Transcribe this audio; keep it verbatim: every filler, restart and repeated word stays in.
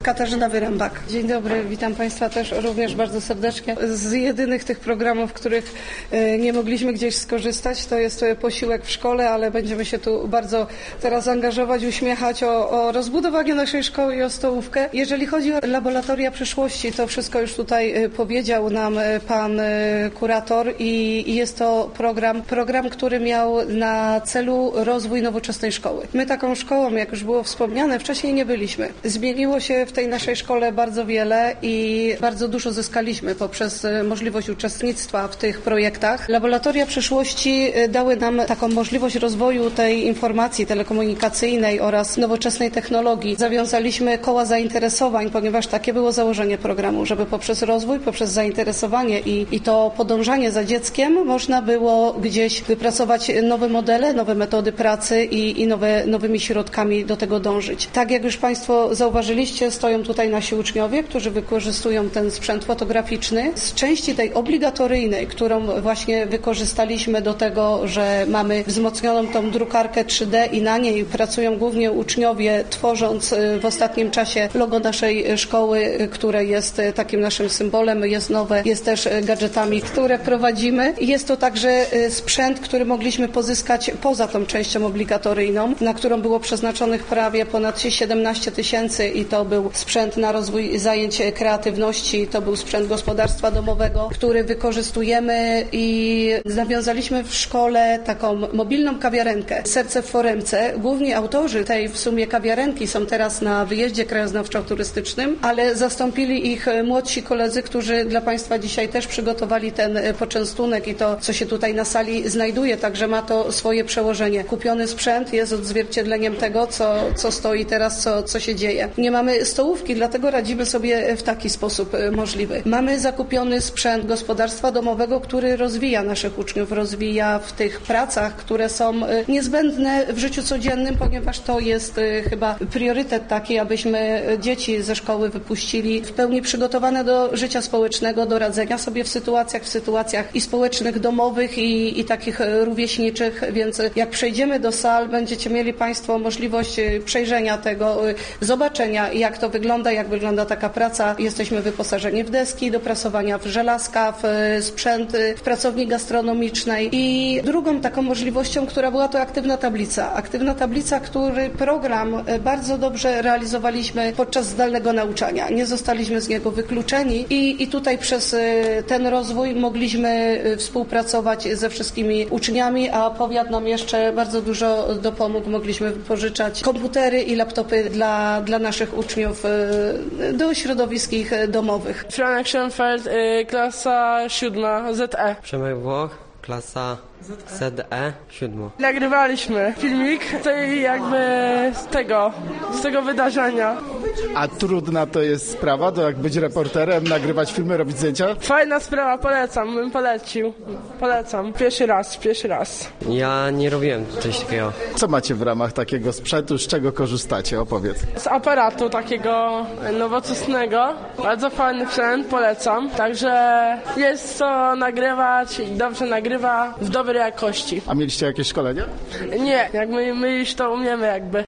Katarzyna Wyrębak. Dzień dobry, witam Państwa też również bardzo serdecznie. Z jedynych tych programów, których nie mogliśmy gdzieś skorzystać, to jest posiłek w szkole, ale będziemy się tu bardzo teraz angażować, uśmiechać o, o rozbudowaniu naszej szkoły i o stołówkę. Jeżeli chodzi o laboratoria przyszłości, to wszystko już tutaj powiedział nam pan kurator i, i jest to program, program, który miał na celu rozwój nowoczesnej szkoły. My taką szkołą, jak już było wspomniane, wcześniej nie byliśmy. Zmieniło się w tej naszej szkole bardzo wiele i bardzo dużo zyskaliśmy poprzez możliwość uczestnictwa w tych projektach. Laboratoria przyszłości dały nam taką możliwość rozwoju tej informacji telekomunikacyjnej oraz nowoczesnej technologii. Zawiązaliśmy koła zainteresowań, ponieważ takie było założenie programu, żeby poprzez rozwój, poprzez zainteresowanie i, i to podążanie za dzieckiem można było gdzieś wypracować nowe modele, nowe metody pracy i, i nowe, nowymi środkami do tego dążyć. Tak jak już Państwo zauważyliście, stoją tutaj nasi uczniowie, którzy wykorzystują ten sprzęt fotograficzny. Z części tej obligatoryjnej, którą właśnie wykorzystaliśmy do tego, że mamy wzmocnioną tą drukarkę trzy D i na niej pracują głównie uczniowie, tworząc w ostatnim czasie logo naszej szkoły, które jest takim naszym symbolem, jest nowe, jest też gadżetami, które prowadzimy. Jest to także sprzęt, który mogliśmy pozyskać poza tą częścią obligatoryjną, na którą było przeznaczonych prawie ponad siedemnaście tysięcy i to był sprzęt na rozwój zajęć kreatywności, to był sprzęt gospodarstwa domowego, który wykorzystujemy i nawiązaliśmy w szkole taką mobilną kawiarenkę Serce w Foremce. Główni autorzy tej w sumie kawiarenki są teraz na wyjeździe krajoznawczo-turystycznym, ale zastąpili ich młodsi koledzy, którzy dla Państwa dzisiaj też przygotowali ten poczęstunek i to, co się tutaj na sali znajduje, także ma to swoje przełożenie. Kupiony sprzęt jest odzwierciedleniem tego, co, co stoi teraz, co, co się dzieje. Nie mamy stołówki, dlatego radzimy sobie w taki sposób możliwy. Mamy zakupiony sprzęt gospodarstwa domowego, który rozwija naszych uczniów, rozwija w tych pracach, które są niezbędne w życiu codziennym, ponieważ to jest chyba priorytet taki, abyśmy dzieci ze szkoły wypuścili w pełni przygotowane do życia społecznego, do radzenia sobie w sytuacjach, w sytuacjach i społecznych, domowych i, i takich rówieśniczych, więc jak przejdziemy do sal, będziecie mieli Państwo możliwość przejrzenia tego, zobaczenia, jak to wygląda, jak wygląda taka praca. Jesteśmy wyposażeni w deski do prasowania, w żelazka, w sprzęt, w pracowni gastronomicznej i drugą taką możliwością, która była to aktywna tablica. Aktywna tablica, który program bardzo dobrze realizowaliśmy podczas zdalnego nauczania. Nie zostaliśmy z niego wykluczeni i, i tutaj przez ten rozwój mogliśmy współpracować ze wszystkimi uczniami, a powiat nam jeszcze bardzo dużo dopomógł. Mogliśmy wypożyczać komputery i laptopy dla, dla naszych uczniów do środowisk ich domowych. Franek Schoenfeld, klasa siódma, Z E. Przemek Włoch, klasa Z E, siódma. Nagrywaliśmy filmik tej jakby z tego, z tego wydarzenia. A trudna to jest sprawa, to jak być reporterem, nagrywać filmy, robić zdjęcia? Fajna sprawa, polecam, bym polecił. Polecam. Pierwszy raz, pierwszy raz. Ja nie robiłem czegoś takiego. Co macie w ramach takiego sprzętu, z czego korzystacie? Opowiedz. Z aparatu takiego nowoczesnego. Bardzo fajny sprzęt, polecam. Także jest co nagrywać i dobrze nagrywa w dobrej jakości. A mieliście jakieś szkolenia? Nie, jak my, my już to umiemy jakby.